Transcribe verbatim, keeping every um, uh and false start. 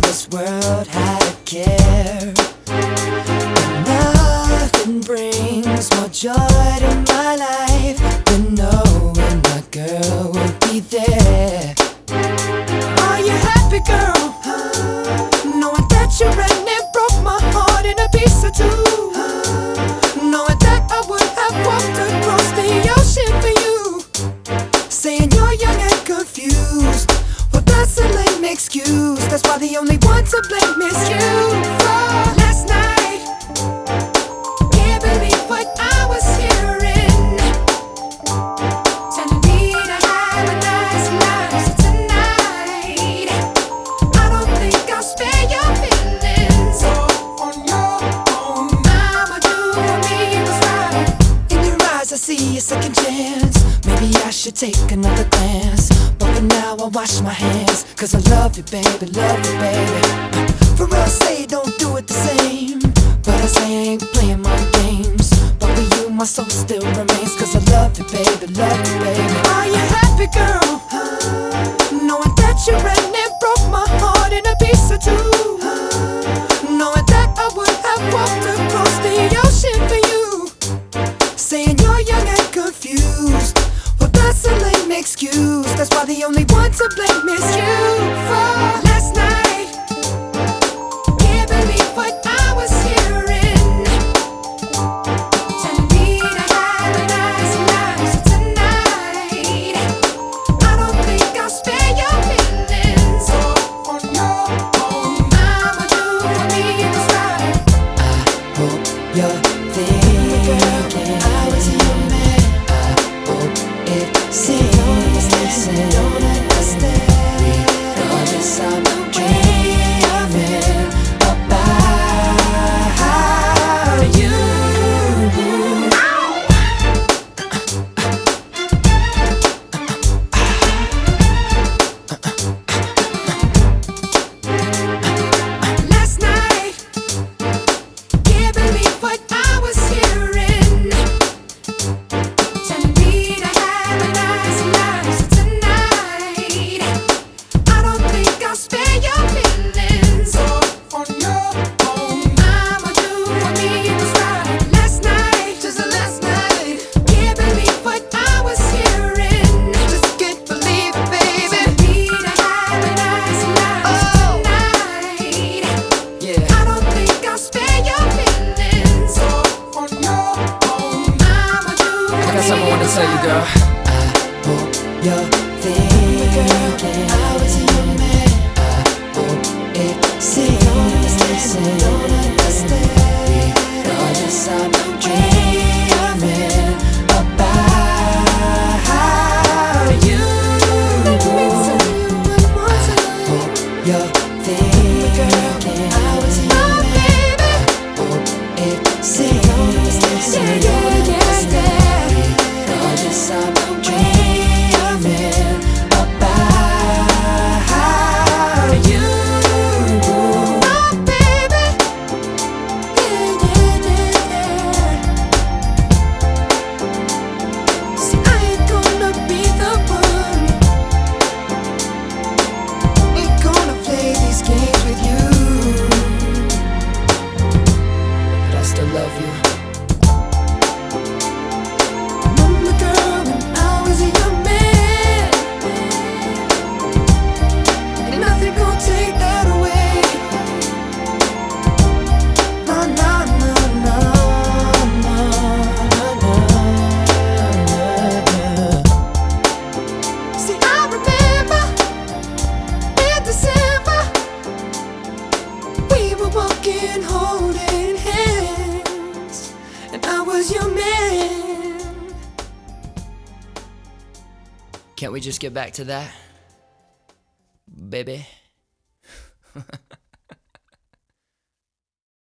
this world had a care. Nothing brings more joy to my life than knowing my girl will be there. Are you happy, girl? Knowing that you ran and broke my heart in a piece or two. Knowing that I would have walked across the ocean for you. Saying you're young and confused, well that's a lame excuse. That's why the only one to blame is you. For last night, can't believe what I was hearing. Telling me to have a nice life tonight. I don't think I'll spare your feelings. So on your own, I'ma do for me what's right. In your eyes I see a second chance. Maybe I should take another glance, but for now I wash my hands. Cause I love you, baby, love you, baby. For real, say don't do it the same, but I say I ain't playing my games. But for you, my soul still remains. Cause I love you, baby, love you, baby. Are you happy, girl? Knowing that you ran and broke my heart in a piece or two. Knowing that I would have walked across the ocean for you. Saying you're young and confused, well that's a lame excuse. That's why the only one to blame is you. For last night, can't believe what I was hearing. Telling me to have a nice life tonight. I don't think I'll spare your feelings. So on your own, I'ma do for me what's right. I hope you're thinking I was your man. I hope it seems you don't understand. Regardless, I'm dreaming about you. Last night, can't believe what I was hearing. Telling me to have a nice life tonight. I don't think I'll spare your feelings. So on your own, I'ma do for me what's right. Last night, just last night, can't believe what I was hearing. Just can't believe it, baby. Telling me to have a nice life tonight. Yeah, I don't think I'll spare your feelings. So on your own, I'ma do for I got something I want to tell you, girl. I hope you're thinking I was your man. I hope it seems you don't understand. Regardless, I'm dreaming about you. I hope you're thinking I was your man. I hope it seems you don't understand. Regardless, I'm dreaming about you. Oh, baby. Yeah, yeah, yeah. See, I ain't gonna be the one. Ain't gonna play these games with you. But I still love you. Remember, girl, when I was your man. Ain't nothing gonna take that away. No, no, no, no, no, no, no. See, I remember in December we were walking, holding hands, and I was your man. Can't we just get back to that, baby?